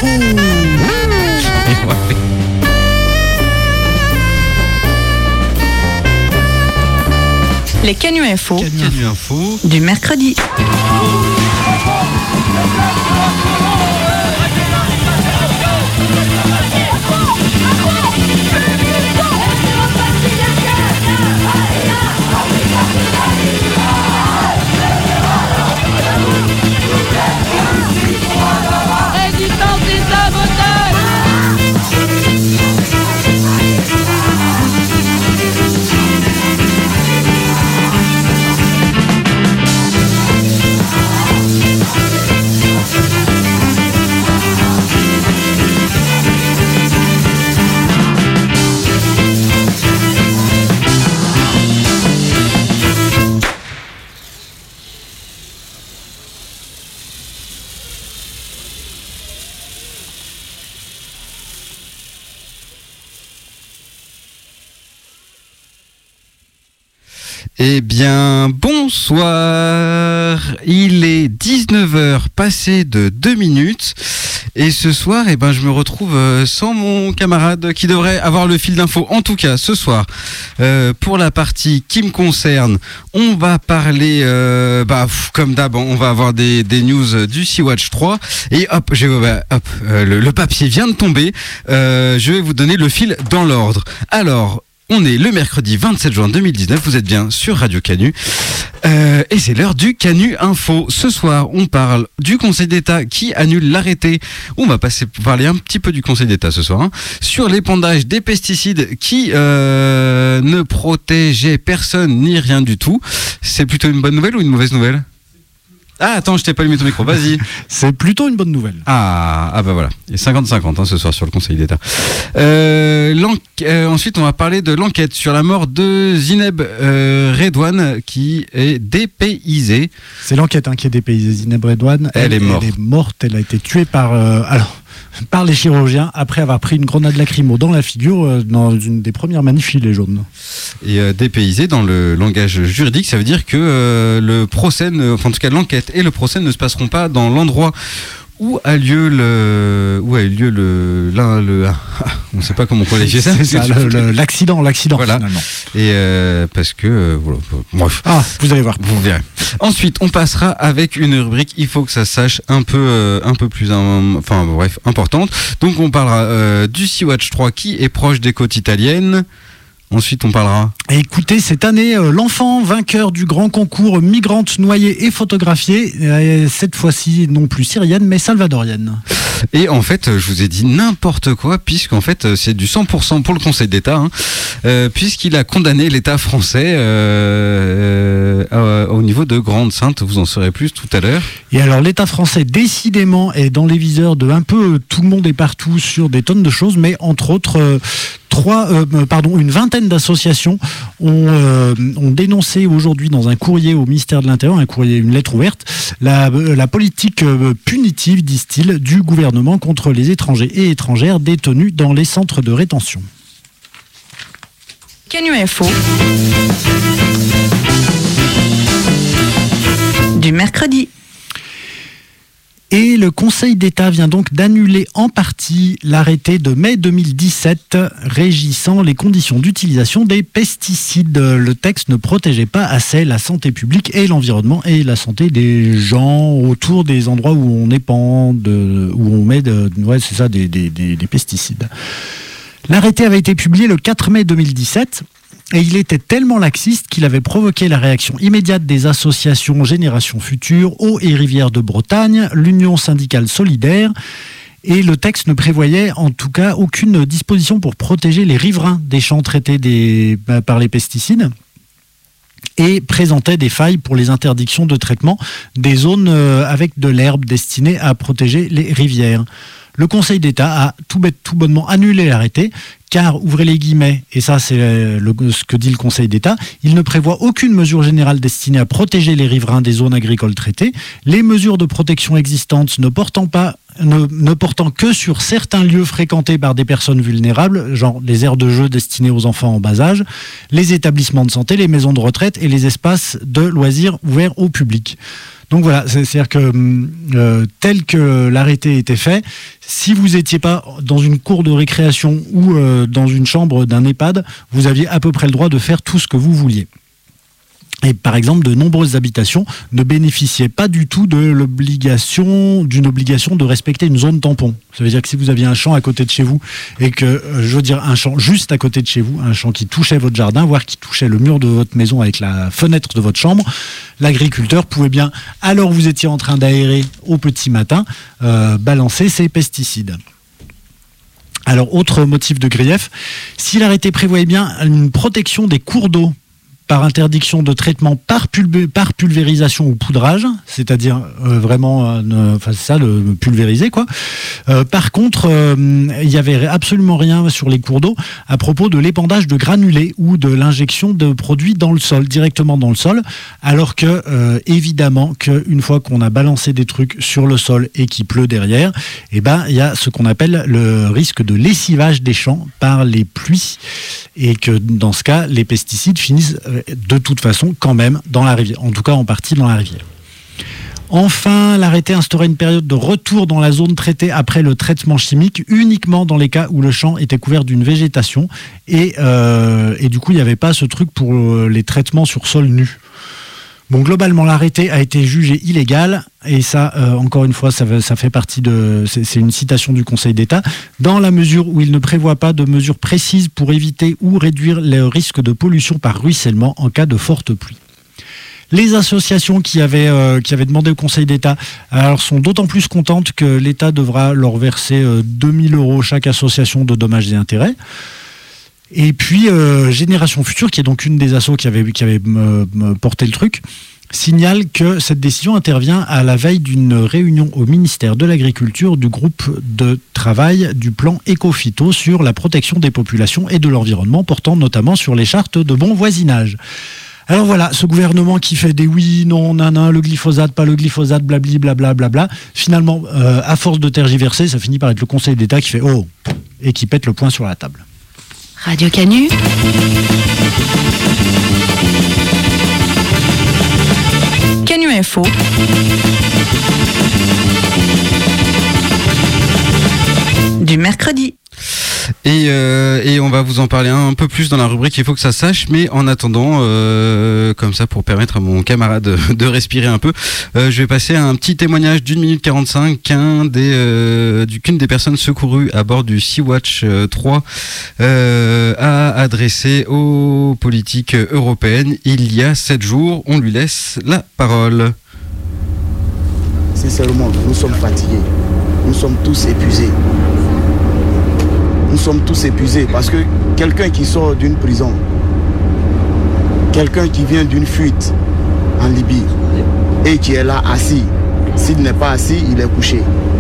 Info. Les Canuts Info. Canuts Info du mercredi. Eh bien, bonsoir. Il est 19h passé de 2 minutes. Et ce soir, je me retrouve sans mon camarade qui devrait avoir le fil d'info. En tout cas, ce soir, pour la partie qui me concerne, on va parler, comme d'hab, on va avoir des news du Sea-Watch 3. Et hop, le papier vient de tomber. Je vais vous donner le fil dans l'ordre. Alors, on est le mercredi 27 juin 2019, vous êtes bien sur Radio Canu et c'est l'heure du Canu Info. Ce soir, on parle du Conseil d'État qui annule l'arrêté. On va parler un petit peu du Conseil d'État ce soir, sur l'épandage des pesticides qui ne protégeaient personne ni rien du tout. C'est plutôt une bonne nouvelle ou une mauvaise nouvelle ? Ah, attends, je t'ai pas allumé ton micro, vas-y. C'est plutôt une bonne nouvelle. Ah bah voilà, il y a 50-50 ce soir sur le Conseil d'État. Ensuite, on va parler de l'enquête sur la mort de Zineb Redouane qui est dépaysée. C'est l'enquête qui est dépaysée. Zineb Redouane, elle est morte, elle a été tuée par les chirurgiens après avoir pris une grenade lacrymo dans la figure dans une des premières manifs gilets jaunes. Et dépaysé dans le langage juridique, ça veut dire que le procès, en tout cas l'enquête et le procès ne se passeront pas dans l'endroit où a lieu on ne sait pas comment on qualifier ça. C'est ça, l'accident voilà. Finalement. Et parce que bref. Ah, vous allez voir. Vous verrez. Ensuite, on passera avec une rubrique. Il faut que ça sache un peu plus, importante. Donc, on parlera du Sea-Watch 3 qui est proche des côtes italiennes. Ensuite, on parlera. Écoutez, cette année, l'enfant vainqueur du grand concours migrante noyée et photographiée, cette fois-ci non plus syrienne, mais salvadorienne. Et en fait, je vous ai dit n'importe quoi, puisqu'en fait, c'est du 100% pour le Conseil d'État, puisqu'il a condamné l'État français au niveau de Grande-Synthe. Vous en saurez plus tout à l'heure. Et alors, l'État français, décidément, est dans les viseurs de un peu tout le monde et partout sur des tonnes de choses, mais entre autres... une vingtaine d'associations ont dénoncé aujourd'hui dans un courrier au ministère de l'Intérieur, une lettre ouverte, la politique punitive, disent-ils, du gouvernement contre les étrangers et étrangères détenus dans les centres de rétention. Canu Info du mercredi. Et le Conseil d'État vient donc d'annuler en partie l'arrêté de mai 2017 régissant les conditions d'utilisation des pesticides. Le texte ne protégeait pas assez la santé publique et l'environnement et la santé des gens autour des endroits où on épand, où on met des pesticides. L'arrêté avait été publié le 4 mai 2017. Et il était tellement laxiste qu'il avait provoqué la réaction immédiate des associations Génération Future, Eau et Rivières de Bretagne, l'Union syndicale solidaire. Et le texte ne prévoyait en tout cas aucune disposition pour protéger les riverains des champs traités par les pesticides et présentait des failles pour les interdictions de traitement des zones avec de l'herbe destinées à protéger les rivières. Le Conseil d'État a tout bonnement annulé l'arrêté, car, ouvrez les guillemets, et ça c'est ce que dit le Conseil d'État, il ne prévoit aucune mesure générale destinée à protéger les riverains des zones agricoles traitées. Les mesures de protection existantes ne portant que sur certains lieux fréquentés par des personnes vulnérables, genre les aires de jeu destinées aux enfants en bas âge, les établissements de santé, les maisons de retraite et les espaces de loisirs ouverts au public. Donc voilà, c'est-à-dire que tel que l'arrêté était fait, si vous n'étiez pas dans une cour de récréation ou dans une chambre d'un EHPAD, vous aviez à peu près le droit de faire tout ce que vous vouliez. Et par exemple, de nombreuses habitations ne bénéficiaient pas du tout d'une obligation de respecter une zone tampon. Ça veut dire que si vous aviez un champ à côté de chez vous et que, un champ juste à côté de chez vous, un champ qui touchait votre jardin, voire qui touchait le mur de votre maison avec la fenêtre de votre chambre, l'agriculteur pouvait bien, alors vous étiez en train d'aérer au petit matin, balancer ses pesticides. Alors, autre motif de grief, si l'arrêté prévoyait bien une protection des cours d'eau par interdiction de traitement par pulvérisation ou poudrage, c'est-à-dire vraiment, c'est ça, le pulvériser, quoi. Par contre, il n'y avait absolument rien sur les cours d'eau à propos de l'épandage de granulés ou de l'injection de produits dans le sol, directement dans le sol, alors que, évidemment, qu'une fois qu'on a balancé des trucs sur le sol et qu'il pleut derrière, il y a ce qu'on appelle le risque de lessivage des champs par les pluies, et que dans ce cas, les pesticides finissent de toute façon quand même dans la rivière, en tout cas en partie dans la rivière. Enfin, l'arrêté instaurait une période de retour dans la zone traitée après le traitement chimique, uniquement dans les cas où le champ était couvert d'une végétation, et du coup il n'y avait pas ce truc pour les traitements sur sol nu. Bon, globalement, l'arrêté a été jugé illégal, et ça, encore une fois, ça fait partie c'est une citation du Conseil d'État, dans la mesure où il ne prévoit pas de mesures précises pour éviter ou réduire le risque de pollution par ruissellement en cas de forte pluie. Les associations qui avaient demandé au Conseil d'État sont d'autant plus contentes que l'État devra leur verser 2 000 € chaque association de dommages et intérêts. Et puis, Génération Future, qui est donc une des assos qui avait porté le truc, signale que cette décision intervient à la veille d'une réunion au ministère de l'Agriculture du groupe de travail du plan Éco-Phyto sur la protection des populations et de l'environnement, portant notamment sur les chartes de bon voisinage. Alors voilà, ce gouvernement qui fait des oui, non, nanan, le glyphosate, pas le glyphosate, blabli, blablabla, finalement, à force de tergiverser, ça finit par être le Conseil d'État qui fait « oh » et qui pète le poing sur la table. Radio Canu. Canu Info. Du mercredi. Et on va vous en parler un peu plus dans la rubrique Il faut que ça sache, mais en attendant, comme ça pour permettre à mon camarade de respirer un peu, je vais passer à un petit témoignage d'1 minute 45 qu'une des personnes secourues à bord du Sea-Watch 3 a adressé aux politiques européennes il y a 7 jours. On lui laisse la parole. Sincèrement, nous sommes fatigués, nous sommes tous épuisés. Nous sommes tous épuisés parce que quelqu'un qui sort d'une prison, quelqu'un qui vient d'une fuite en Libye et qui est là assis, s'il n'est pas assis, il est couché.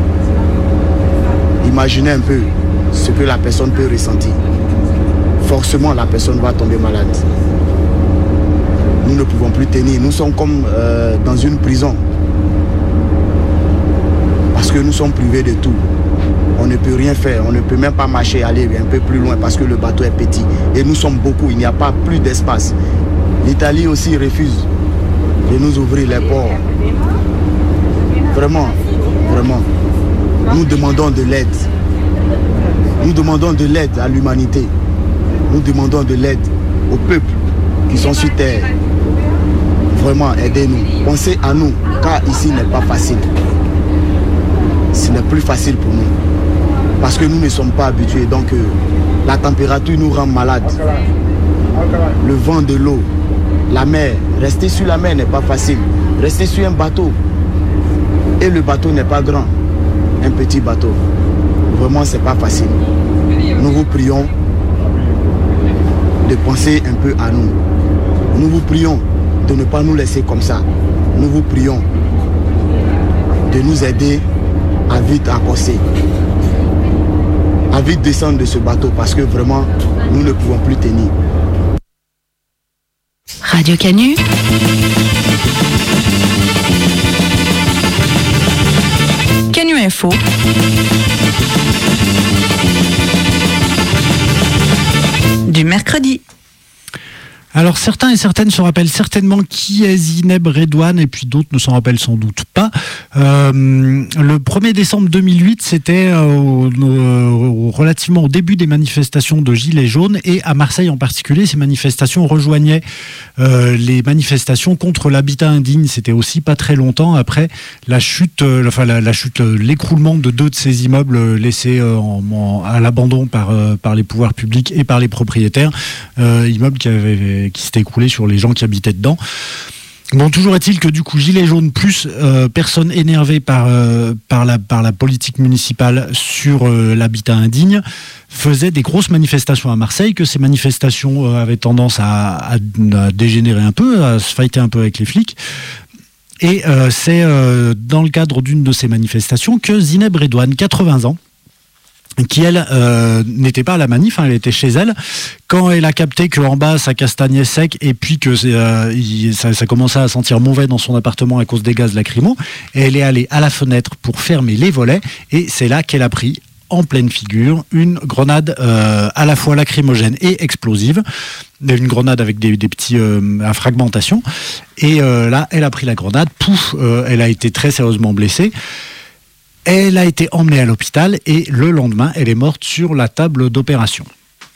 Imaginez un peu ce que la personne peut ressentir. Forcément, la personne va tomber malade. Nous ne pouvons plus tenir. Nous sommes comme dans une prison parce que nous sommes privés de tout. On ne peut rien faire, on ne peut même pas marcher, aller un peu plus loin parce que le bateau est petit. Et nous sommes beaucoup, il n'y a pas plus d'espace. L'Italie aussi refuse de nous ouvrir les ports. Vraiment, vraiment. Nous demandons de l'aide. Nous demandons de l'aide à l'humanité. Nous demandons de l'aide au peuple qui sont sur terre. Vraiment, aidez-nous. Pensez à nous, car ici n'est pas facile. Ce n'est plus facile pour nous. Parce que nous ne sommes pas habitués. Donc la température nous rend malades. Le vent de l'eau, la mer. Rester sur la mer n'est pas facile. Rester sur un bateau. Et le bateau n'est pas grand. Un petit bateau. Vraiment, c'est pas facile. Nous vous prions de penser un peu à nous. Nous vous prions de ne pas nous laisser comme ça. Nous vous prions de nous aider à vite accoster, à vite descendre de ce bateau parce que vraiment, nous ne pouvons plus tenir. Radio Canu. Canu Info. Du mercredi. Alors certains et certaines se rappellent certainement qui est Zineb Redouane et puis d'autres ne s'en rappellent sans doute pas. Le 1er décembre 2008, c'était relativement au début des manifestations de Gilets jaunes et à Marseille en particulier, ces manifestations rejoignaient les manifestations contre l'habitat indigne. C'était aussi pas très longtemps après la chute, l'écroulement de 2 de ces immeubles laissés à l'abandon par les pouvoirs publics et par les propriétaires, immeubles qui s'était écroulé sur les gens qui habitaient dedans. Bon, toujours est-il que du coup, Gilets jaunes plus personnes énervées par la politique municipale sur l'habitat indigne faisaient des grosses manifestations à Marseille, que ces manifestations avaient tendance à dégénérer un peu, à se fighter un peu avec les flics. Et c'est dans le cadre d'une de ces manifestations que Zineb Redouane, 80 ans, qui elle n'était pas à la manif, elle était chez elle, quand elle a capté qu'en bas ça castagnait sec et puis que ça commençait à sentir mauvais dans son appartement à cause des gaz lacrymaux, et elle est allée à la fenêtre pour fermer les volets et c'est là qu'elle a pris en pleine figure une grenade à la fois lacrymogène et explosive, une grenade avec des petits à fragmentation, et là elle a pris la grenade, pouf, elle a été très sérieusement blessée. Elle a été emmenée à l'hôpital et le lendemain, elle est morte sur la table d'opération.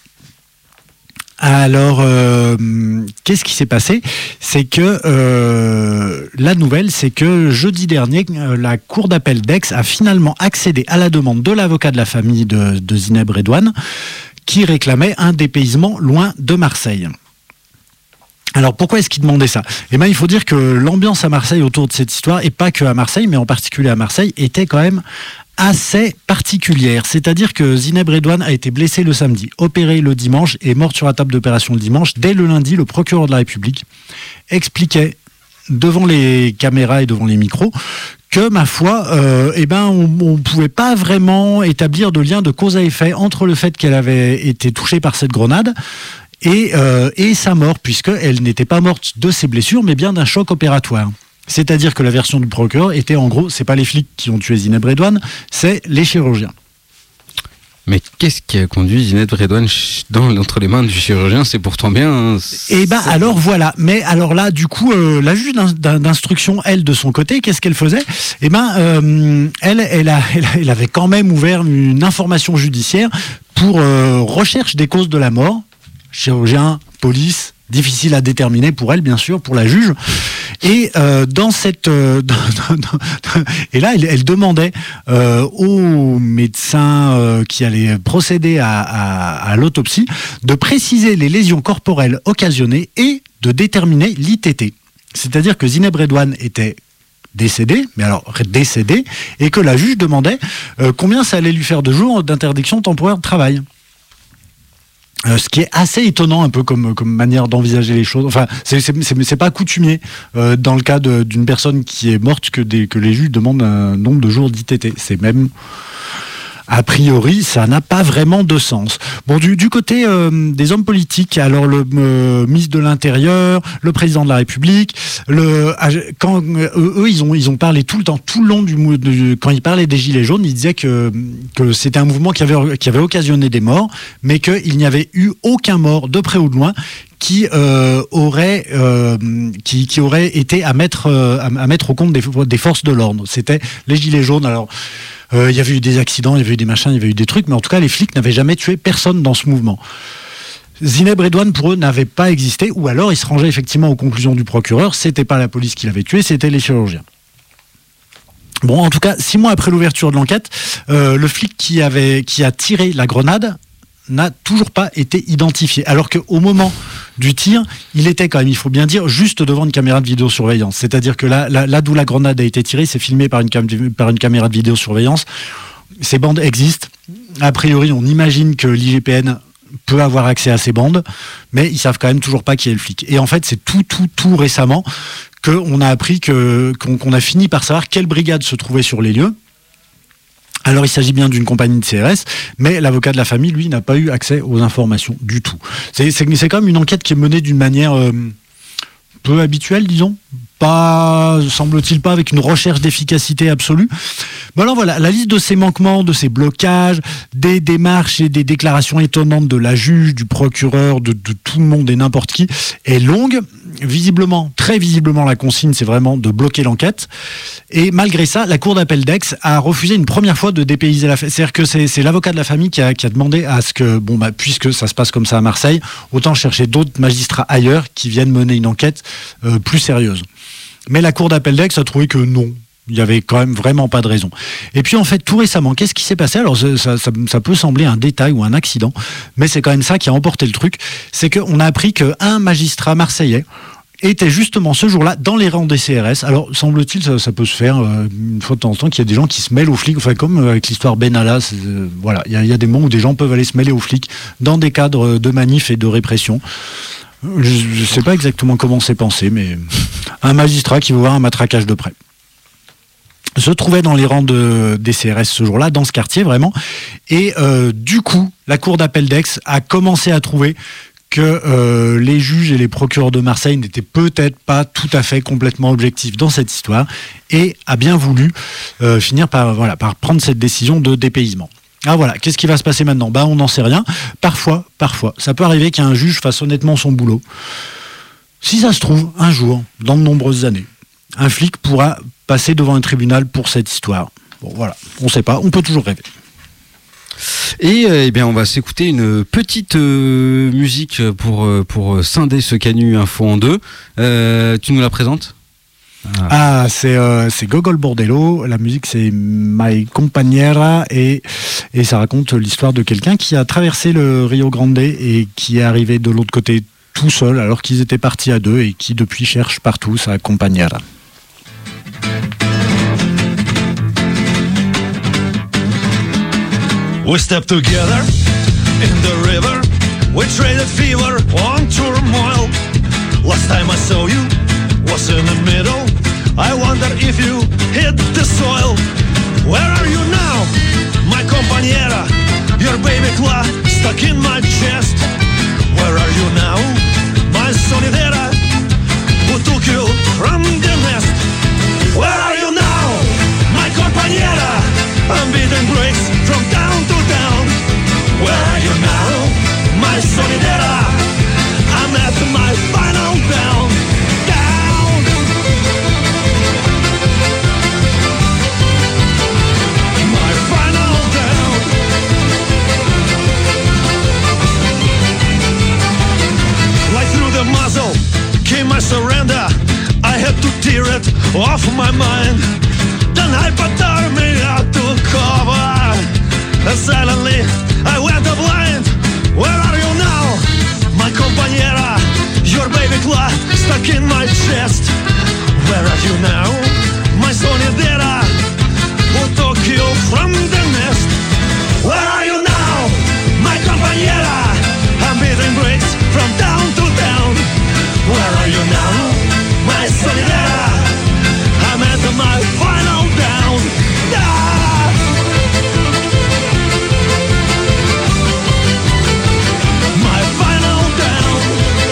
Alors, qu'est-ce qui s'est passé ? C'est que la nouvelle, c'est que jeudi dernier, la Cour d'appel d'Aix a finalement accédé à la demande de l'avocat de la famille de Zineb Redouane, qui réclamait un dépaysement loin de Marseille. Alors pourquoi est-ce qu'il demandait ça ? Eh bien, il faut dire que l'ambiance à Marseille autour de cette histoire, et pas que à Marseille, mais en particulier à Marseille, était quand même assez particulière. C'est-à-dire que Zineb Redouane a été blessée le samedi, opérée le dimanche et morte sur la table d'opération le dimanche. Dès le lundi, le procureur de la République expliquait devant les caméras et devant les micros que, ma foi, on ne pouvait pas vraiment établir de lien de cause à effet entre le fait qu'elle avait été touchée par cette grenade et sa mort, puisqu'elle n'était pas morte de ses blessures, mais bien d'un choc opératoire. C'est-à-dire que la version du procureur était, en gros, c'est pas les flics qui ont tué Zineb Redouane, c'est les chirurgiens. Mais qu'est-ce qui a conduit Zineb Redouane entre les mains du chirurgien ? C'est pourtant bien. Alors voilà. Mais alors là, du coup, la juge d'instruction, elle, de son côté, qu'est-ce qu'elle faisait ? Elle avait quand même ouvert une information judiciaire pour recherche des causes de la mort. Chirurgien, police, difficile à déterminer pour elle, bien sûr, pour la juge. Et dans cette et là, elle demandait aux médecins qui allaient procéder à l'autopsie de préciser les lésions corporelles occasionnées et de déterminer l'ITT. C'est-à-dire que Zineb Redouane était décédée, et que la juge demandait combien ça allait lui faire de jours d'interdiction temporaire de travail. Ce qui est assez étonnant un peu comme manière d'envisager les choses. Enfin, c'est pas coutumier dans le cas d'une personne qui est morte que les juges demandent un nombre de jours d'ITT. C'est même, a priori, ça n'a pas vraiment de sens. Bon, du côté des hommes politiques, alors le ministre de l'Intérieur, le président de la République, quand eux ils ont parlé tout le long quand ils parlaient des Gilets jaunes, ils disaient que c'était un mouvement qui avait occasionné des morts, mais qu'il n'y avait eu aucun mort de près ou de loin qui aurait été à mettre au compte des forces de l'ordre. C'était les Gilets jaunes. Alors il y avait eu des accidents, il y avait eu des machins, il y avait eu des trucs, mais en tout cas les flics n'avaient jamais tué personne dans ce mouvement. Zineb Redouane, pour eux, n'avait pas existé, ou alors ils se rangeaient effectivement aux conclusions du procureur, c'était pas la police qui l'avait tué, c'était les chirurgiens. Bon, en tout cas, 6 mois après l'ouverture de l'enquête, le flic qui a tiré la grenade n'a toujours pas été identifié, alors qu'au moment du tir, il était quand même, il faut bien dire, juste devant une caméra de vidéosurveillance. C'est-à-dire que là d'où la grenade a été tirée, c'est filmé par une caméra de vidéosurveillance. Ces bandes existent. A priori, on imagine que l'IGPN peut avoir accès à ces bandes, mais ils savent quand même toujours pas qui est le flic. Et en fait, c'est tout récemment qu'on a appris qu'on a fini par savoir quelle brigade se trouvait sur les lieux. Alors il s'agit bien d'une compagnie de CRS, mais l'avocat de la famille, lui, n'a pas eu accès aux informations du tout. C'est quand même une enquête qui est menée d'une manière peu habituelle, disons, pas, semble-t-il pas, avec une recherche d'efficacité absolue. Bon alors voilà, la liste de ces manquements, de ces blocages, des démarches et des déclarations étonnantes de la juge, du procureur, de tout le monde et n'importe qui, est longue. Visiblement, très visiblement, la consigne, c'est vraiment de bloquer l'enquête. Et malgré ça, la cour d'appel d'Aix a refusé une première fois de dépayser l'affaire. C'est-à-dire que c'est l'avocat de la famille qui a demandé à ce que, puisque ça se passe comme ça à Marseille, autant chercher d'autres magistrats ailleurs qui viennent mener une enquête plus sérieuse. Mais la cour d'appel d'Aix a trouvé que non. Il n'y avait quand même vraiment pas de raison. Et puis en fait, tout récemment, qu'est-ce qui s'est passé ? Alors ça peut sembler un détail ou un accident, mais c'est quand même ça qui a emporté le truc. C'est qu'on a appris qu'un magistrat marseillais était justement ce jour-là dans les rangs des CRS. Alors semble-t-il, ça peut se faire une fois de temps en temps, qu'il y a des gens qui se mêlent aux flics, enfin comme avec l'histoire Benalla, voilà, il y a des moments où des gens peuvent aller se mêler aux flics dans des cadres de manifs et de répression. Je ne sais pas exactement comment c'est pensé, mais un magistrat qui veut voir un matraquage de près se trouvait dans les rangs des CRS ce jour-là, dans ce quartier vraiment. Et du coup, la cour d'appel d'Aix a commencé à trouver que les juges et les procureurs de Marseille n'étaient peut-être pas tout à fait complètement objectifs dans cette histoire et a bien voulu finir par prendre cette décision de dépaysement. Ah voilà, qu'est-ce qui va se passer maintenant ? On n'en sait rien. Parfois, ça peut arriver qu'un juge fasse honnêtement son boulot. Si ça se trouve, un jour, dans de nombreuses années, un flic pourra passer devant un tribunal pour cette histoire. Bon voilà, on ne sait pas, on peut toujours rêver. Et eh bien, on va s'écouter une petite musique pour scinder ce Canu Info en deux. Tu nous la présentes ? C'est Gogol Bordello. La musique, c'est My Compañera et ça raconte l'histoire de quelqu'un qui a traversé le Rio Grande et qui est arrivé de l'autre côté tout seul alors qu'ils étaient partis à deux et qui depuis cherche partout sa compañera. We stepped together in the river. We traded fever on turmoil. Last time I saw you was in the middle. I wonder if you hit the soil. Where are you now, my compañera? Your baby claw stuck in my chest. Where are you now, my sonidera, who took you from the nest? Where are you now, my compañera? I'm beating bricks from town to town. Where are you now, my sonidera? I'm at my final down. My final down. Like through the muzzle came my surrender. I had to tear it off my mind. Then hypothermia took over. And silently I went blind. Where are you now, my compañera? Your baby claw stuck in my chest. Where are you now, my sonidera, who took you from the nest? Where are you now, my compañera? I'm beating bricks from town to town. Where are you now, my sonidera? I'm at my final down. My final down.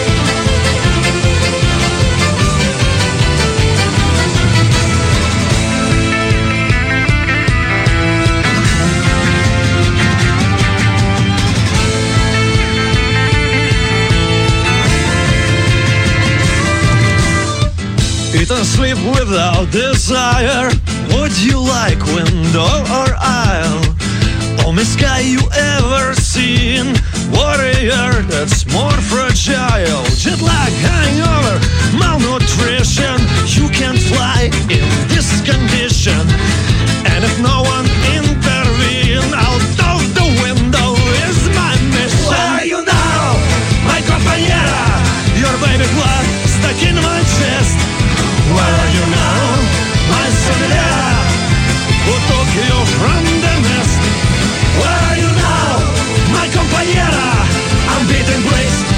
Eat and sleep without desire. Would you like window or aisle? Only sky you ever seen. Warrior that's more fragile. Jet lag, hangover, malnutrition. You can't fly in this condition. And if no one intervene, out of the window is my mission. Where are you now, my compañera? Your baby blood stuck in my chest. Where are you now, my sonidera, who took you from the nest? Where are you now, my compañera? I'm beating bricks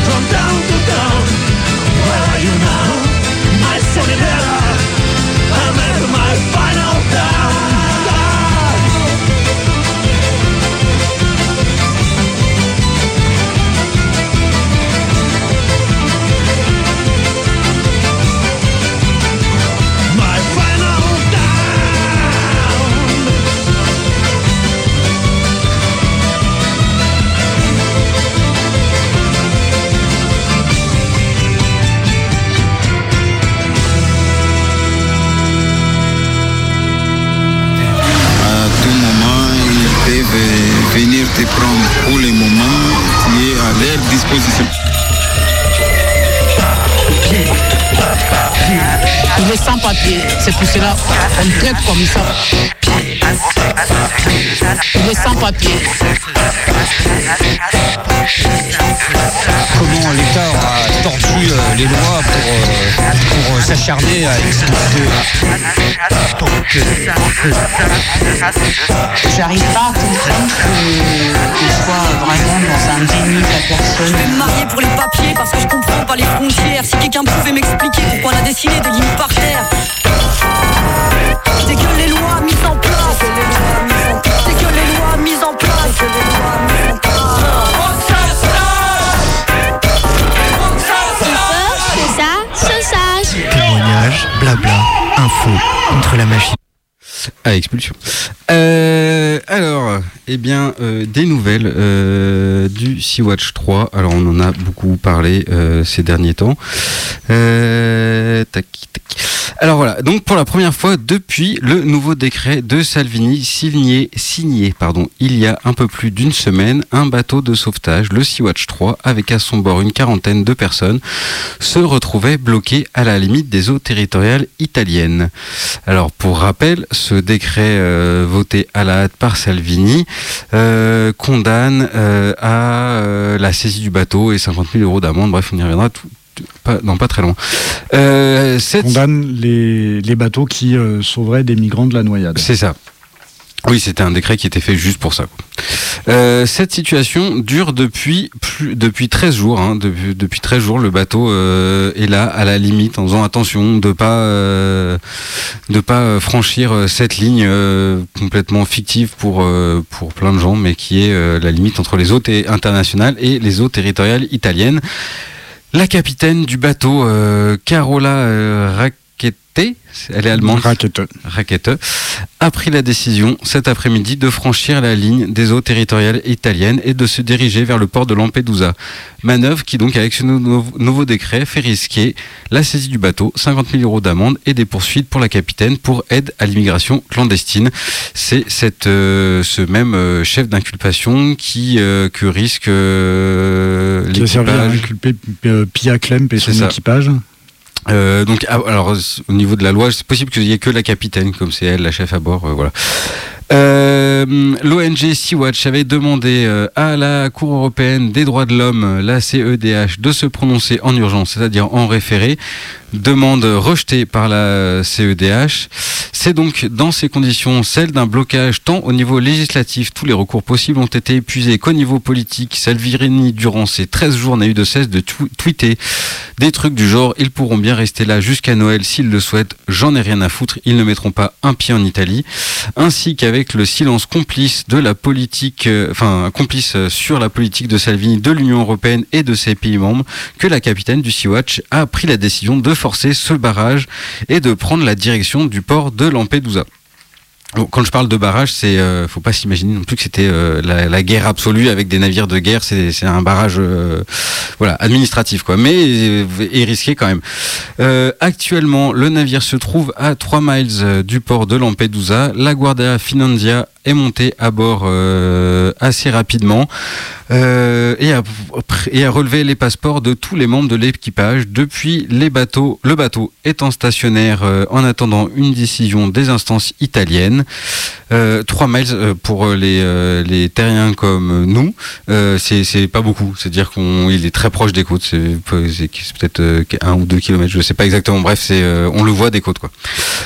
te prendre pour le moment, tu es à leur disposition. Il est sans papier, c'est pour cela qu'on le traite comme ça. Il est sans papier. Comment l'État a tordu les lois pour s'acharner à expulser. J'arrive pas à comprendre qu'il soit vraiment dans un déni de la personne. Je vais me marier pour les papiers parce que je comprends pas les frontières. Si quelqu'un pouvait m'expliquer pourquoi on a dessiné des lignes par terre. C'est que les lois mises en place. C'est que les lois mises en place. Témoignage, blabla, info, contre la machine. À expulsion. Alors, eh bien, des nouvelles du Sea-Watch 3. Alors, on en a beaucoup parlé ces derniers temps. Alors voilà, donc pour la première fois depuis le nouveau décret de Salvini signé il y a un peu plus d'une semaine, un bateau de sauvetage, le Sea-Watch 3, avec à son bord une quarantaine de personnes, se retrouvait bloqué à la limite des eaux territoriales italiennes. Alors pour rappel, ce décret voté à la hâte par Salvini condamne à la saisie du bateau et 50 000 € d'amende. Bref, on y reviendra pas très loin. Condamne les bateaux qui sauveraient des migrants de la noyade. C'est ça. Oui, c'était un décret qui était fait juste pour ça, quoi. Cette situation dure depuis 13 jours. Hein. Depuis 13 jours, le bateau est là, à la limite, en faisant attention de pas franchir cette ligne complètement fictive pour plein de gens, mais qui est la limite entre les eaux internationales et les eaux territoriales italiennes. La capitaine du bateau, Carola Rackete, elle est allemande, Rackete, a pris la décision cet après-midi de franchir la ligne des eaux territoriales italiennes et de se diriger vers le port de Lampedusa. Manœuvre qui donc, avec ce nouveau décret, fait risquer la saisie du bateau, 50 000 € d'amende et des poursuites pour la capitaine pour aide à l'immigration clandestine. C'est ce même chef d'inculpation que risque l'équipage. Qui a servi à inculper Pia Klemp et son équipage. Donc, alors, au niveau de la loi, c'est possible qu'il n'y ait que la capitaine, comme c'est elle, la chef à bord, voilà. L'ONG Sea-Watch avait demandé à la Cour européenne des droits de l'homme, la CEDH, de se prononcer en urgence, c'est-à-dire en référé. Demande rejetée par la CEDH. C'est donc dans ces conditions celle d'un blocage tant au niveau législatif, tous les recours possibles ont été épuisés, qu'au niveau politique. Salvini, durant ces 13 jours, n'a eu de cesse de tweeter des trucs du genre « Ils pourront bien rester là jusqu'à Noël s'ils le souhaitent, j'en ai rien à foutre, ils ne mettront pas un pied en Italie », ainsi qu'avec le silence complice de la politique, complice sur la politique de Salvini, de l'Union européenne et de ses pays membres, que la capitaine du Sea-Watch a pris la décision de forcer ce barrage et de prendre la direction du port de Lampedusa. Quand je parle de barrage, faut pas s'imaginer non plus que c'était la guerre absolue avec des navires de guerre. C'est un barrage, administratif, quoi, mais est risqué quand même. Actuellement, le navire se trouve à 3 miles du port de Lampedusa. La Guardia Finanza est montée à bord assez rapidement et a relevé les passeports de tous les membres de l'équipage. Depuis le bateau étant stationnaire en attendant une décision des instances italiennes. 3 miles pour les terriens comme nous, c'est pas beaucoup. C'est-à-dire qu'il est très proche des côtes. C'est peut-être 1 ou 2 kilomètres, je sais pas exactement. Bref, on le voit des côtes, quoi.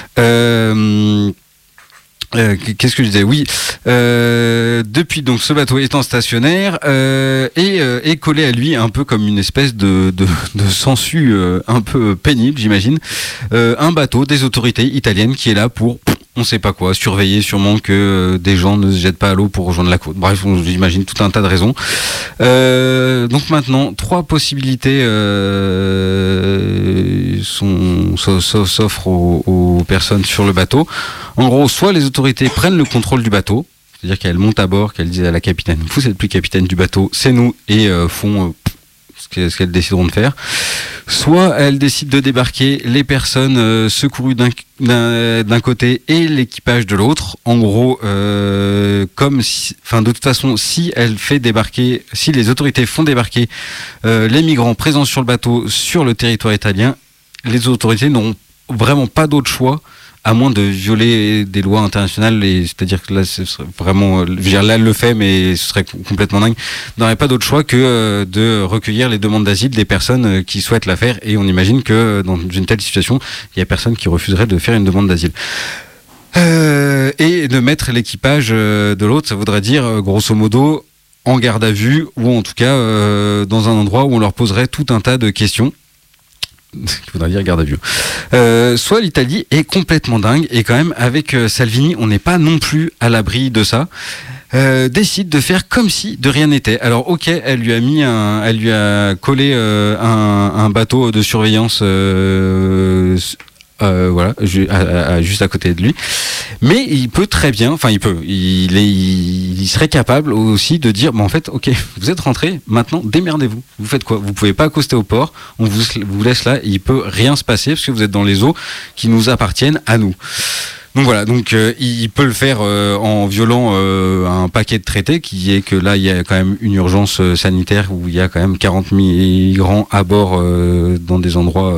Qu'est-ce que je disais ? Oui, depuis donc ce bateau étant stationnaire et collé à lui un peu comme une espèce de sangsue un peu pénible, j'imagine, un bateau des autorités italiennes qui est là pour on sait pas quoi, surveiller sûrement que des gens ne se jettent pas à l'eau pour rejoindre la côte. Bref, on imagine tout un tas de raisons. Donc maintenant, 3 possibilités s'offrent aux personnes sur le bateau. En gros, soit les autorités prennent le contrôle du bateau, c'est-à-dire qu'elles montent à bord, qu'elles disent à la capitaine « Vous n'êtes plus capitaine du bateau, c'est nous », et font ce qu'elles décideront de faire. Soit elles décident de débarquer les personnes secourues d'un côté et l'équipage de l'autre. En gros, de toute façon, si les autorités font débarquer les migrants présents sur le bateau sur le territoire italien, les autorités n'auront vraiment pas d'autre choix à moins de violer des lois internationales, c'est-à-dire que là, ce serait vraiment, là, elle le fait, mais ce serait complètement dingue. N'aurait pas d'autre choix que de recueillir les demandes d'asile des personnes qui souhaitent la faire, et on imagine que dans une telle situation, il y a personne qui refuserait de faire une demande d'asile. Et de mettre l'équipage de l'autre, ça voudrait dire, grosso modo, en garde à vue, ou en tout cas dans un endroit où on leur poserait tout un tas de questions. Ce qui voudrait dire garde à vue. Soit l'Italie est complètement dingue, et quand même avec Salvini, on n'est pas non plus à l'abri de ça. Décide de faire comme si de rien n'était. Alors ok, elle lui a collé un bateau de surveillance. Juste à côté de lui, mais il peut très bien, il serait capable aussi de dire, en fait, ok, vous êtes rentrés, maintenant démerdez-vous. Vous faites quoi ? Vous pouvez pas accoster au port, on vous laisse là, il peut rien se passer parce que vous êtes dans les eaux qui nous appartiennent à nous. Donc voilà, il peut le faire en violant un paquet de traités, qui est que là il y a quand même une urgence sanitaire où il y a quand même 40 migrants à bord dans des endroits,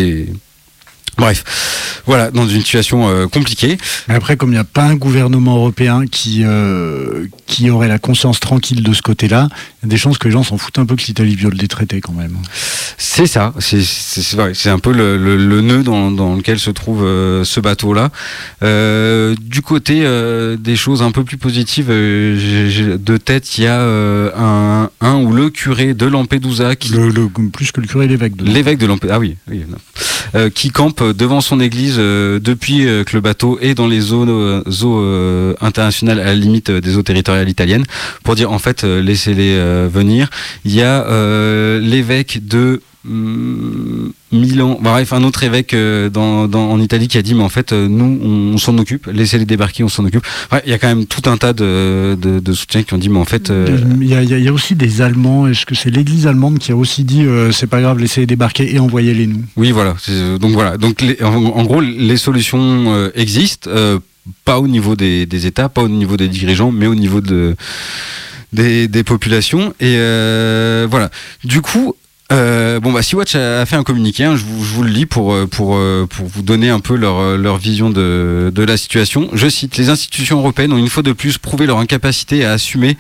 Bref, voilà, dans une situation compliquée. Après, comme il n'y a pas un gouvernement européen qui aurait la conscience tranquille de ce côté-là, il y a des chances que les gens s'en foutent un peu que l'Italie viole des traités quand même. C'est ça, c'est vrai, c'est un peu le nœud dans lequel se trouve ce bateau-là. Du côté des choses un peu plus positives, de tête, il y a un ou le curé de Lampedusa qui... plus que le curé, l'évêque de Lampedusa. Ah oui, qui campe devant son église depuis que le bateau est dans les eaux internationales, à la limite des eaux territoriales italiennes, pour dire en fait laissez-les venir. Il y a l'évêque de Milan, bref, un autre évêque en Italie qui a dit mais en fait nous on s'en occupe, laissez-les débarquer, on s'en occupe. Ouais, il y a quand même tout un tas de soutiens qui ont dit mais en fait il y a aussi des Allemands, est-ce que c'est l'église allemande qui a aussi dit c'est pas grave, laissez-les débarquer et envoyez-les nous. Oui voilà, donc en gros les solutions existent, pas au niveau des États, pas au niveau des dirigeants, mais au niveau des populations, et voilà. Du coup Sea-Watch a fait un communiqué, je vous le lis pour vous donner un peu leur vision de la situation. Je cite: les institutions européennes ont une fois de plus prouvé leur incapacité à assumer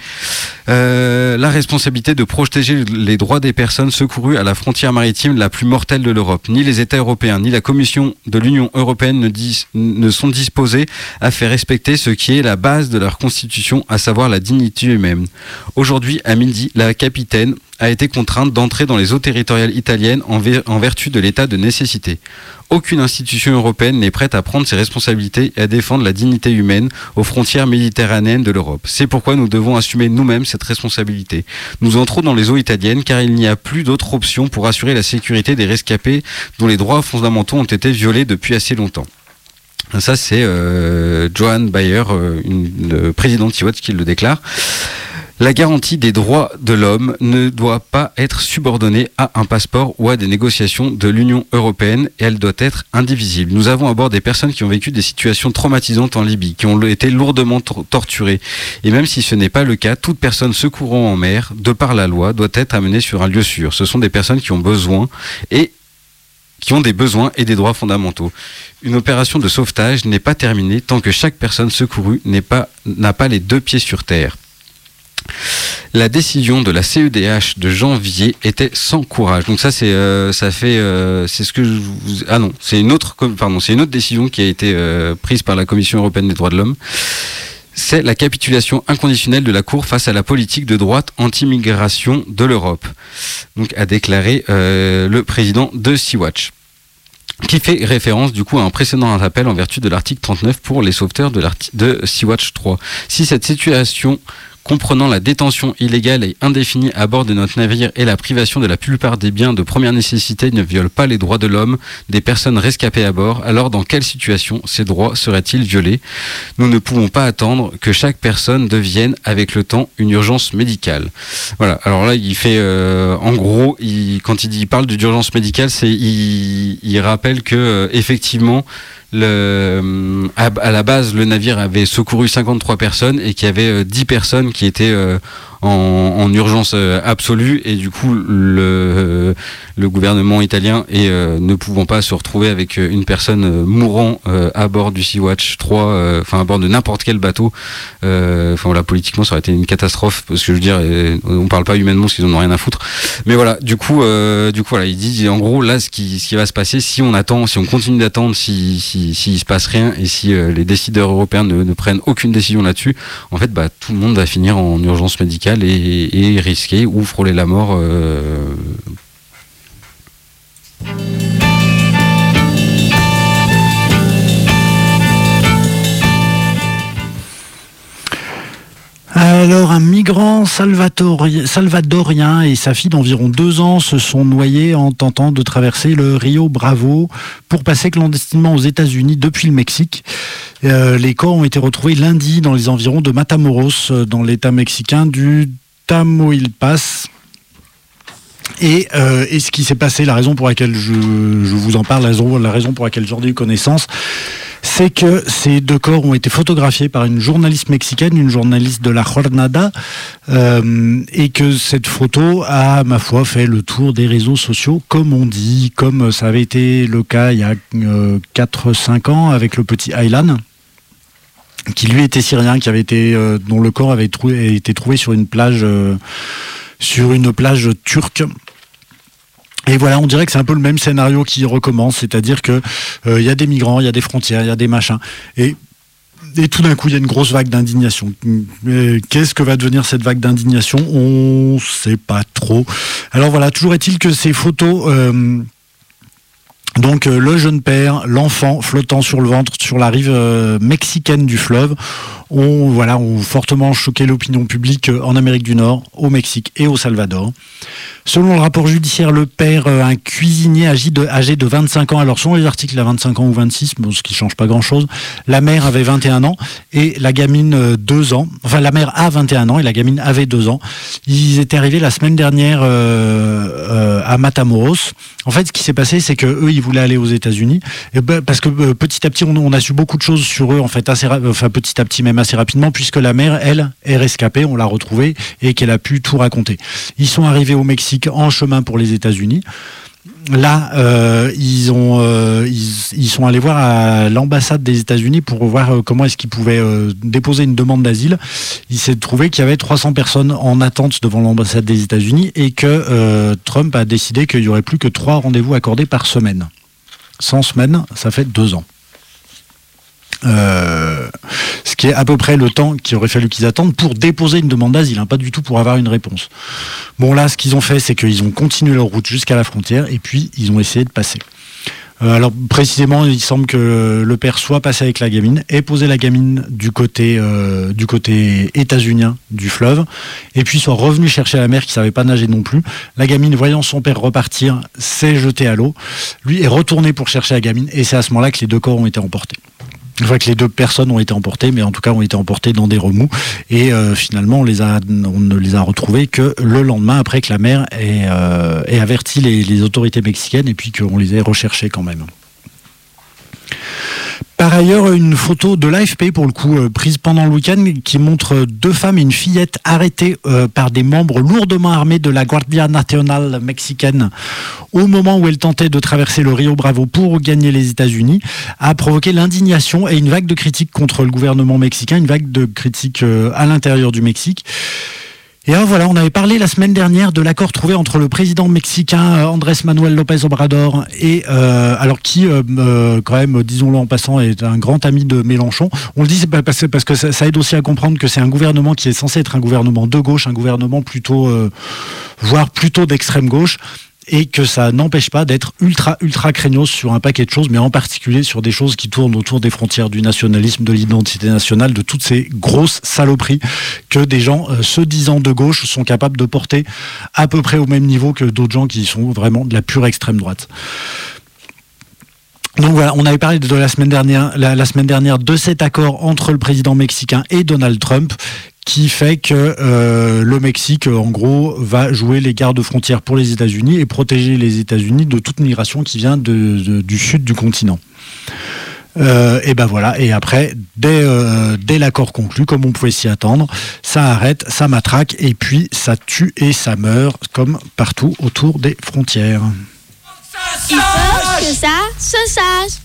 la responsabilité de protéger les droits des personnes secourues à la frontière maritime la plus mortelle de l'Europe. Ni les États européens, ni la Commission de l'Union européenne ne sont disposés à faire respecter ce qui est la base de leur constitution, à savoir la dignité humaine. Aujourd'hui, à midi, la capitaine a été contrainte d'entrer dans les eaux territoriales italiennes en vertu de l'état de nécessité. Aucune institution européenne n'est prête à prendre ses responsabilités et à défendre la dignité humaine aux frontières méditerranéennes de l'Europe. C'est pourquoi nous devons assumer nous-mêmes cette responsabilité. Nous entrons dans les eaux italiennes car il n'y a plus d'autre option pour assurer la sécurité des rescapés dont les droits fondamentaux ont été violés depuis assez longtemps. Ça, c'est Johan Bayer, le président de Sea-Watch, qui le déclare. La garantie des droits de l'homme ne doit pas être subordonnée à un passeport ou à des négociations de l'Union européenne, et elle doit être indivisible. Nous avons à bord des personnes qui ont vécu des situations traumatisantes en Libye, qui ont été lourdement torturées. Et même si ce n'est pas le cas, toute personne secourant en mer, de par la loi, doit être amenée sur un lieu sûr. Ce sont des personnes qui ont des besoins et des droits fondamentaux. Une opération de sauvetage n'est pas terminée tant que chaque personne secourue n'a pas les deux pieds sur terre. La décision de la CEDH de janvier était sans courage. Donc ça, c'est une autre décision qui a été prise par la Commission européenne des droits de l'homme. C'est la capitulation inconditionnelle de la Cour face à la politique de droite anti-migration de l'Europe. Donc a déclaré le président de Sea-Watch, qui fait référence du coup à un précédent appel en vertu de l'article 39 pour les sauveteurs de Sea-Watch 3. Si cette situation comprenant la détention illégale et indéfinie à bord de notre navire et la privation de la plupart des biens de première nécessité, ne violent pas les droits de l'homme des personnes rescapées à bord, alors dans quelle situation ces droits seraient-ils violés? Nous ne pouvons pas attendre que chaque personne devienne avec le temps une urgence médicale. Voilà, alors là il fait en gros, quand il parle d'urgence médicale, il rappelle que effectivement à la base le navire avait secouru 53 personnes et qu'il y avait 10 personnes qui étaient en urgence absolue, et du coup le gouvernement italien ne pouvant pas se retrouver avec une personne mourant à bord du Sea-Watch 3, à bord de n'importe quel bateau, voilà, politiquement ça aurait été une catastrophe, parce que je veux dire, on parle pas humainement parce qu'ils en ont rien à foutre, mais voilà, du coup voilà, il dit en gros là ce qui va se passer si on continue d'attendre, s'il se passe rien, et si les décideurs européens ne prennent aucune décision là-dessus, en fait tout le monde va finir en urgence médicale et risquer ou frôler la mort. Alors, un migrant salvadorien et sa fille d'environ 2 ans se sont noyés en tentant de traverser le Rio Bravo pour passer clandestinement aux États-Unis depuis le Mexique. Les corps ont été retrouvés lundi dans les environs de Matamoros, dans l'état mexicain du Tamaulipas. Et ce qui s'est passé, la raison pour laquelle je vous en parle, la raison pour laquelle j'en ai eu connaissance, c'est que ces 2 corps ont été photographiés par une journaliste mexicaine, une journaliste de La Jornada, et que cette photo a, ma foi, fait le tour des réseaux sociaux, comme on dit, comme ça avait été le cas il y a 4-5 ans avec le petit Aylan, qui lui était syrien, dont le corps avait été trouvé sur une plage turque. Et voilà, on dirait que c'est un peu le même scénario qui recommence, c'est-à-dire que y a des migrants, il y a des frontières, il y a des machins, et tout d'un coup il y a une grosse vague d'indignation. Qu'est-ce que va devenir cette vague d'indignation? On sait pas trop. Alors voilà, toujours est-il que ces photos, donc le jeune père, l'enfant flottant sur le ventre sur la rive mexicaine du fleuve, ont fortement choqué l'opinion publique en Amérique du Nord, au Mexique et au Salvador. Selon le rapport judiciaire, le père, un cuisinier âgé de 25 ans, alors selon les articles, il a 25 ans ou 26, bon, ce qui ne change pas grand-chose. La mère avait 21 ans et la gamine 2 ans. Enfin, la mère a 21 ans et la gamine avait 2 ans. Ils étaient arrivés la semaine dernière à Matamoros. En fait, ce qui s'est passé, c'est qu'eux, ils voulaient aller aux États-Unis, parce que petit à petit, on a su beaucoup de choses sur eux, en fait, petit à petit, même assez rapidement, puisque la mère, elle, est rescapée, on l'a retrouvée, et qu'elle a pu tout raconter. Ils sont arrivés au Mexique en chemin pour les États-Unis. Là, ils sont allés voir à l'ambassade des États-Unis pour voir comment est-ce qu'ils pouvaient déposer une demande d'asile. Il s'est trouvé qu'il y avait 300 personnes en attente devant l'ambassade des États-Unis et que Trump a décidé qu'il n'y aurait plus que 3 rendez-vous accordés par semaine. 100 semaines, ça fait 2 ans. Ce qui est à peu près le temps qu'il aurait fallu qu'ils attendent pour déposer une demande d'asile, pas du tout pour avoir une réponse. Bon, là, ce qu'ils ont fait, c'est qu'ils ont continué leur route jusqu'à la frontière et puis ils ont essayé de passer. Alors précisément, il semble que le père soit passé avec la gamine, ait posé la gamine du côté états-unien du fleuve, et puis soit revenu chercher la mère qui savait pas nager non plus. La gamine, voyant son père repartir, s'est jetée à l'eau. Lui est retourné pour chercher la gamine, et c'est à ce moment-là que les 2 corps ont été emportés. Enfin, que les 2 personnes ont été emportées, mais en tout cas ont été emportées dans des remous. Et finalement, on ne les a retrouvées que le lendemain, après que la mère ait averti les autorités mexicaines et puis qu'on les ait recherchées quand même. Par ailleurs, une photo de l'AFP, pour le coup, prise pendant le week-end, qui montre 2 femmes et une fillette arrêtées par des membres lourdement armés de la Guardia Nacional mexicaine au moment où elles tentaient de traverser le Rio Bravo pour gagner les États-Unis, a provoqué l'indignation et une vague de critiques contre le gouvernement mexicain, une vague de critiques à l'intérieur du Mexique. Et alors voilà, on avait parlé la semaine dernière de l'accord trouvé entre le président mexicain Andrés Manuel López Obrador et qui quand même, disons-le en passant, est un grand ami de Mélenchon. On le dit parce que ça aide aussi à comprendre que c'est un gouvernement qui est censé être un gouvernement de gauche, un gouvernement plutôt, voire plutôt d'extrême gauche. et que ça n'empêche pas d'être ultra craignos sur un paquet de choses, mais en particulier sur des choses qui tournent autour des frontières du nationalisme, de l'identité nationale, de toutes ces grosses saloperies que des gens se disant de gauche sont capables de porter à peu près au même niveau que d'autres gens qui sont vraiment de la pure extrême droite. Donc voilà, on avait parlé de la semaine dernière de cet accord entre le président mexicain et Donald Trump qui fait que le Mexique, en gros, va jouer les gardes-frontières pour les États-Unis et protéger les États-Unis de toute migration qui vient du sud du continent. Et ben voilà, et après, dès l'accord conclu, comme on pouvait s'y attendre, ça arrête, ça matraque, et puis ça tue et ça meurt, comme partout autour des frontières. Il faut que ça se sache.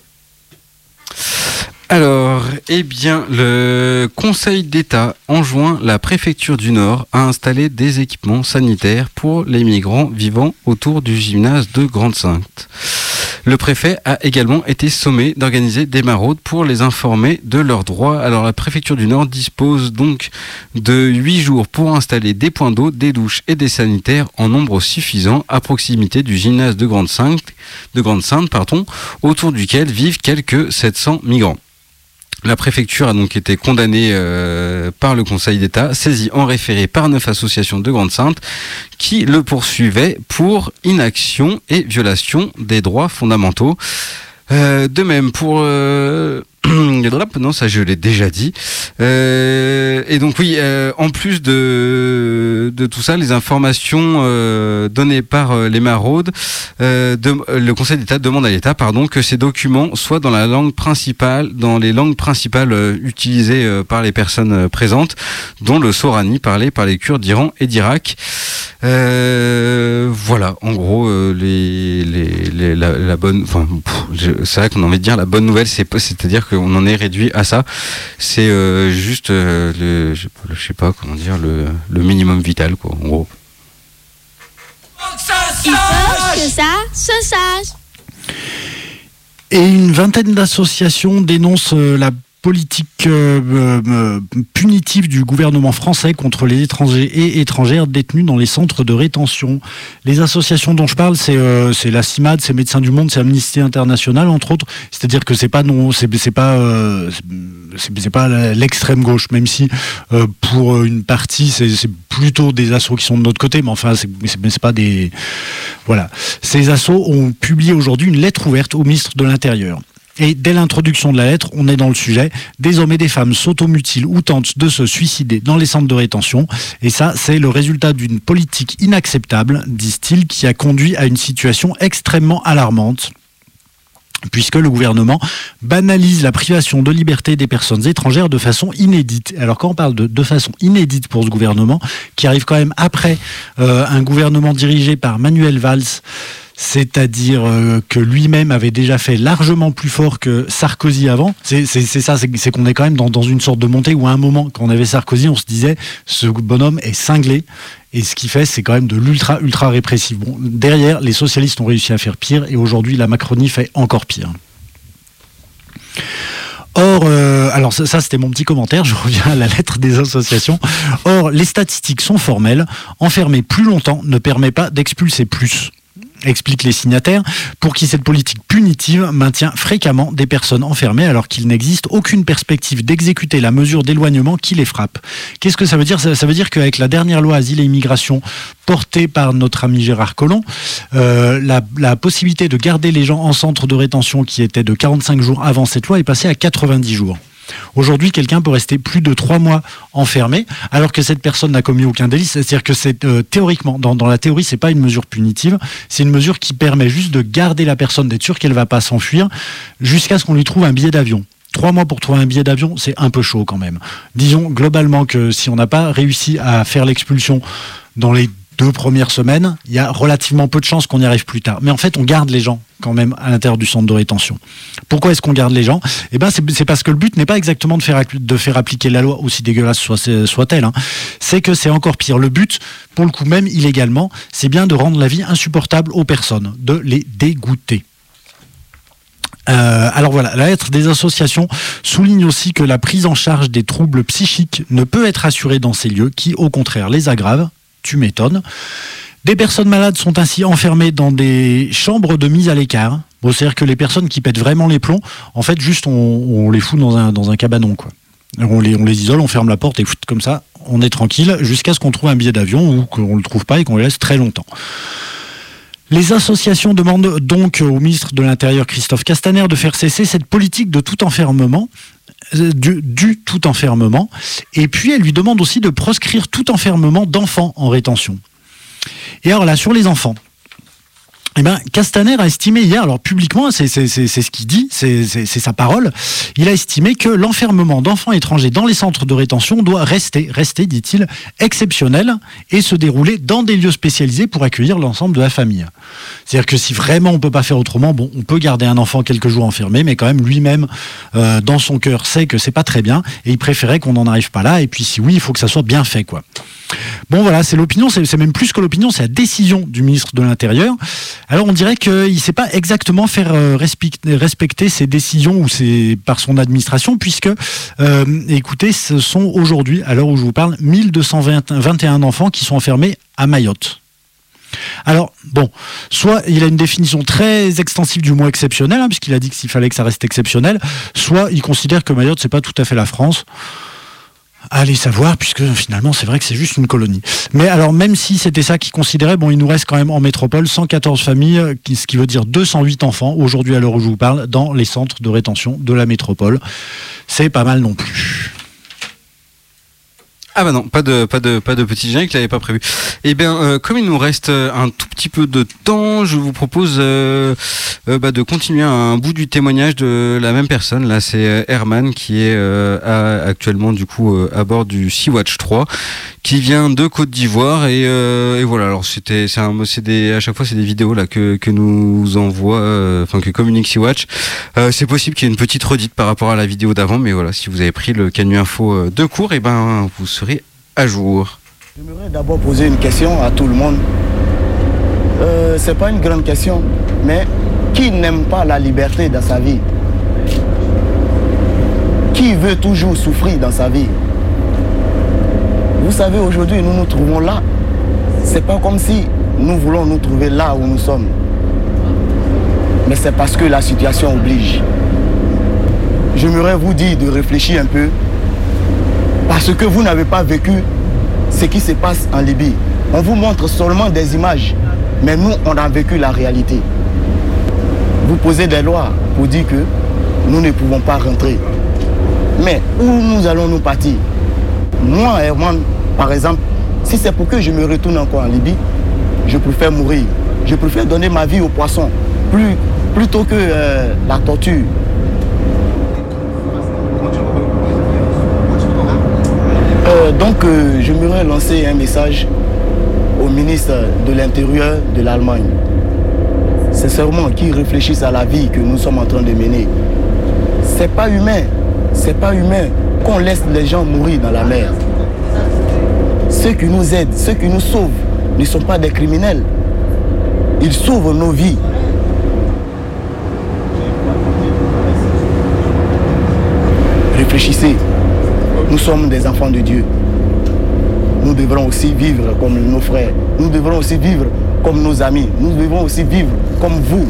Alors, eh bien, le Conseil d'État enjoint la préfecture du Nord à installer des équipements sanitaires pour les migrants vivant autour du gymnase de Grande-Synthe. Le préfet a également été sommé d'organiser des maraudes pour les informer de leurs droits. Alors, la préfecture du Nord dispose donc de 8 jours pour installer des points d'eau, des douches et des sanitaires en nombre suffisant à proximité du gymnase de Grande-Synthe, autour duquel vivent quelques 700 migrants. La préfecture a donc été condamnée par le Conseil d'État, saisie en référé par 9 associations de Grande-Synthe qui le poursuivaient pour inaction et violation des droits fondamentaux. De même pour non, ça je l'ai déjà dit. Et donc oui, en plus de tout ça, les informations données par les maraudes, le Conseil d'État demande à l'État, que ces documents soient dans les langues principales utilisées par les personnes présentes, dont le sorani parlé par les Kurdes d'Iran et d'Irak. Voilà, en gros, la bonne, c'est vrai qu'on a envie de dire la bonne nouvelle, c'est-à-dire qu'on en est réduit à ça. C'est juste je sais pas comment dire, le minimum vital, quoi, en gros. Il faut que ça se sache. Et une vingtaine d'associations dénoncent la politique punitive du gouvernement français contre les étrangers et étrangères détenus dans les centres de rétention. Les associations dont je parle, c'est la CIMAD, c'est Médecins du Monde, c'est Amnesty International, entre autres. C'est-à-dire que c'est pas l'extrême gauche, même si pour une partie c'est plutôt des assos qui sont de notre côté, mais enfin c'est pas des, voilà. Ces assos ont publié aujourd'hui une lettre ouverte au ministre de l'Intérieur. Et dès l'introduction de la lettre, on est dans le sujet. Des hommes et des femmes s'automutilent ou tentent de se suicider dans les centres de rétention. Et ça, c'est le résultat d'une politique inacceptable, disent-ils, qui a conduit à une situation extrêmement alarmante, puisque le gouvernement banalise la privation de liberté des personnes étrangères de façon inédite. Alors quand on parle de façon inédite pour ce gouvernement, qui arrive quand même après un gouvernement dirigé par Manuel Valls, c'est-à-dire que lui-même avait déjà fait largement plus fort que Sarkozy avant. C'est qu'on est quand même dans une sorte de montée où à un moment, quand on avait Sarkozy, on se disait ce bonhomme est cinglé. Et ce qu'il fait, c'est quand même de ultra répressif. Bon, derrière, les socialistes ont réussi à faire pire, et aujourd'hui, la Macronie fait encore pire. Or, alors ça c'était mon petit commentaire, je reviens à la lettre des associations. Or, les statistiques sont formelles. Enfermer plus longtemps ne permet pas d'expulser plus, expliquent les signataires, pour qui cette politique punitive maintient fréquemment des personnes enfermées alors qu'il n'existe aucune perspective d'exécuter la mesure d'éloignement qui les frappe. Qu'est-ce que ça veut dire ? Ça veut dire qu'avec la dernière loi Asile et Immigration portée par notre ami Gérard Collomb, la possibilité de garder les gens en centre de rétention qui était de 45 jours avant cette loi est passée à 90 jours. Aujourd'hui, quelqu'un peut rester plus de 3 mois enfermé, alors que cette personne n'a commis aucun délit. C'est-à-dire que c'est théoriquement, dans la théorie, c'est pas une mesure punitive, c'est une mesure qui permet juste de garder la personne, d'être sûr qu'elle va pas s'enfuir, jusqu'à ce qu'on lui trouve un billet d'avion. 3 mois pour trouver un billet d'avion, c'est un peu chaud quand même. Disons globalement que si on n'a pas réussi à faire l'expulsion dans les 2 premières semaines, il y a relativement peu de chances qu'on y arrive plus tard. Mais en fait, on garde les gens quand même à l'intérieur du centre de rétention. Pourquoi est-ce qu'on garde les gens ? Eh ben, c'est parce que le but n'est pas exactement de faire appliquer la loi, aussi dégueulasse soit-elle. C'est que c'est encore pire. Le but, pour le coup même illégalement, c'est bien de rendre la vie insupportable aux personnes, de les dégoûter. Alors voilà, la lettre des associations souligne aussi que la prise en charge des troubles psychiques ne peut être assurée dans ces lieux qui, au contraire, les aggravent. Tu m'étonnes. Des personnes malades sont ainsi enfermées dans des chambres de mise à l'écart. Bon, c'est-à-dire que les personnes qui pètent vraiment les plombs, en fait, juste on les fout dans un cabanon, quoi. On les isole, on ferme la porte et comme ça, on est tranquille jusqu'à ce qu'on trouve un billet d'avion ou qu'on ne le trouve pas et qu'on le laisse très longtemps. Les associations demandent donc au ministre de l'Intérieur, Christophe Castaner, de faire cesser cette politique de tout enfermement, du tout enfermement, et puis elle lui demande aussi de proscrire tout enfermement d'enfants en rétention. Et alors là, sur les enfants, eh ben, Castaner a estimé hier, alors publiquement, c'est ce qu'il dit, c'est sa parole, il a estimé que l'enfermement d'enfants étrangers dans les centres de rétention doit rester, dit-il, exceptionnel et se dérouler dans des lieux spécialisés pour accueillir l'ensemble de la famille. C'est-à-dire que si vraiment on ne peut pas faire autrement, bon, on peut garder un enfant quelques jours enfermé, mais quand même lui-même, dans son cœur, sait que c'est pas très bien et il préférait qu'on n'en arrive pas là, et puis si oui, il faut que ça soit bien fait, quoi. Bon voilà, c'est l'opinion, c'est même plus que l'opinion, c'est la décision du ministre de l'Intérieur. Alors on dirait qu'il ne sait pas exactement faire respecter ses décisions par son administration, puisque, écoutez, ce sont aujourd'hui, à l'heure où je vous parle, 1221 enfants qui sont enfermés à Mayotte. Alors, bon, soit il a une définition très extensive du mot exceptionnel, puisqu'il a dit qu'il fallait que ça reste exceptionnel, soit il considère que Mayotte, c'est pas tout à fait la France. Allez savoir, puisque finalement c'est vrai que c'est juste une colonie. Mais alors même si c'était ça qu'il considérait, bon, il nous reste quand même en métropole 114 familles, ce qui veut dire 208 enfants, aujourd'hui à l'heure où je vous parle, dans les centres de rétention de la métropole. C'est pas mal non plus. Ah bah non, pas de petit générique, je l'avais pas prévu. Eh bien, comme il nous reste un tout petit peu de temps, je vous propose de continuer un bout du témoignage de la même personne. Là, c'est Herman qui est actuellement du coup à bord du Sea-Watch 3, qui vient de Côte d'Ivoire et voilà. Alors à chaque fois c'est des vidéos là que nous envoie, que communique Sea-Watch. C'est possible qu'il y ait une petite redite par rapport à la vidéo d'avant, mais voilà, si vous avez pris le Canu Info de court, et ben vous serez à jour. J'aimerais d'abord poser une question à tout le monde. C'est pas une grande question, mais qui n'aime pas la liberté dans sa vie? Qui veut toujours souffrir dans sa vie? Vous savez, aujourd'hui, nous nous trouvons là. C'est pas comme si nous voulons nous trouver là où nous sommes. Mais c'est parce que la situation oblige. J'aimerais vous dire de réfléchir un peu, parce que vous n'avez pas vécu ce qui se passe en Libye. On vous montre seulement des images, mais nous, on a vécu la réalité. Vous posez des lois pour dire que nous ne pouvons pas rentrer. Mais où nous allons nous partir? Moi, Herman, par exemple, si c'est pour que je me retourne encore en Libye, je préfère mourir. Je préfère donner ma vie aux poissons plutôt que la torture. Donc, j'aimerais lancer un message au ministre de l'Intérieur de l'Allemagne. Sincèrement, qu'ils réfléchissent à la vie que nous sommes en train de mener. C'est pas humain qu'on laisse les gens mourir dans la mer. Ceux qui nous aident, ceux qui nous sauvent, ne sont pas des criminels. Ils sauvent nos vies. Réfléchissez. Nous sommes des enfants de Dieu. Nous devrons aussi vivre comme nos frères. Nous devrons aussi vivre comme nos amis. Nous devrons aussi vivre comme vous.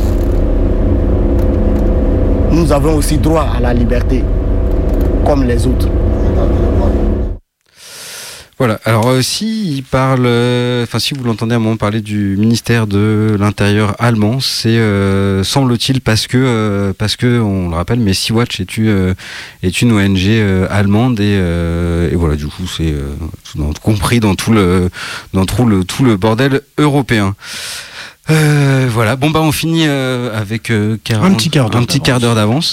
Nous avons aussi droit à la liberté, comme les autres. Voilà, alors si vous l'entendez à un moment parler du ministère de l'Intérieur allemand, c'est semble-t-il parce que on le rappelle, mais Sea-Watch est une ONG allemande et voilà, du coup c'est compris dans tout le bordel européen. Voilà, bon bah on finit avec un petit quart d'heure d'avance.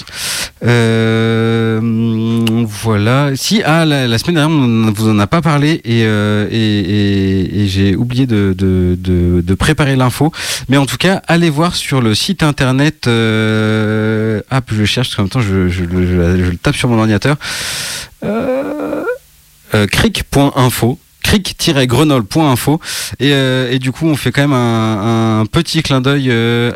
Voilà. Si la semaine dernière on vous en a pas parlé et j'ai oublié de préparer l'info, mais en tout cas allez voir sur le site internet. Je cherche parce qu'en même temps je le tape sur mon ordinateur. Cric.info. cric-grenoble.info et du coup on fait quand même un petit clin d'œil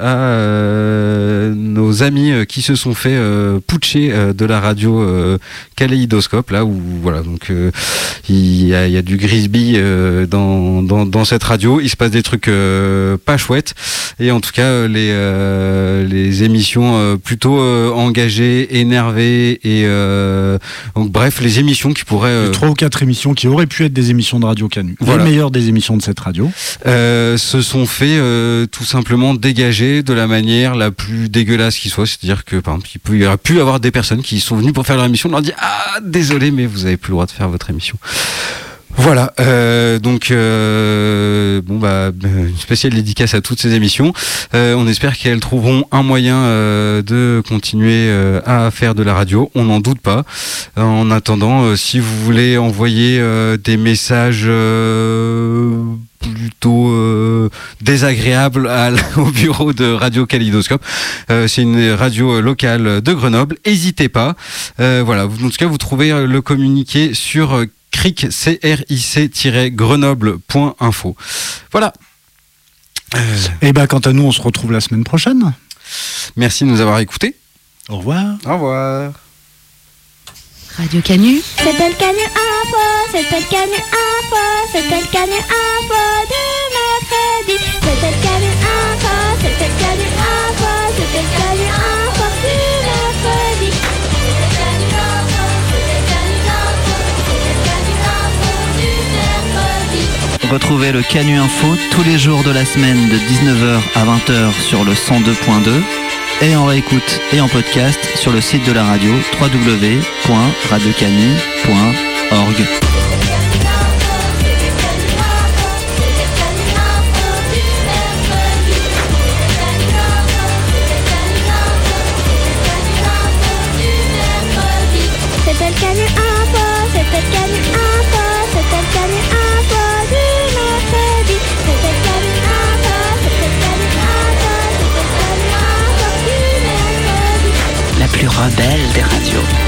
à nos amis qui se sont fait putcher de la radio Kaléidoscope, là où voilà, donc il y a du Grisby dans cette radio, il se passe des trucs pas chouettes, et en tout cas les émissions plutôt engagées, énervées, et donc bref, les émissions qui pourraient 3 ou 4 émissions qui auraient pu être des émissions de Radio Canu, voilà, les meilleures des émissions de cette radio, se sont fait tout simplement dégager de la manière la plus dégueulasse qui soit. C'est-à-dire que par exemple, il y aurait pu avoir des personnes qui sont venues pour faire leur émission, on leur dit désolé, mais vous avez plus le droit de faire votre émission. Voilà, donc une spéciale dédicace à toutes ces émissions. On espère qu'elles trouveront un moyen de continuer à faire de la radio, on n'en doute pas. En attendant, si vous voulez envoyer des messages plutôt désagréables au bureau de Radio Kaléidoscope, c'est une radio locale de Grenoble, n'hésitez pas. Voilà, en tout cas vous trouvez le communiqué sur cric-grenoble.info. Voilà. Et quant à nous, on se retrouve la semaine prochaine. Merci de nous avoir écoutés. Au revoir. Au revoir. Radio Canu. C'était le Canu Info, c'était le Canu Info, c'était le Canu Info du mercredi. C'était le Canu Info, c'était le Canu Info, c'était le Canu Info du mercredi. Retrouvez le Canu Info tous les jours de la semaine de 19h à 20h sur le 102.2 et en réécoute et en podcast sur le site de la radio www.radiocanu.org. C'était le Canu Info, c'était le Canu Info, c'était le Canu Info du mercredi. C'était le Canu Info, c'était le Canu Info, c'était le Canu Info du mercredi. La plus rebelle des radios.